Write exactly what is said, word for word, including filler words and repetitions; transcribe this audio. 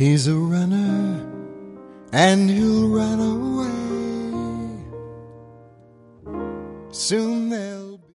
He's a runner, and he'll run away. Soon they'll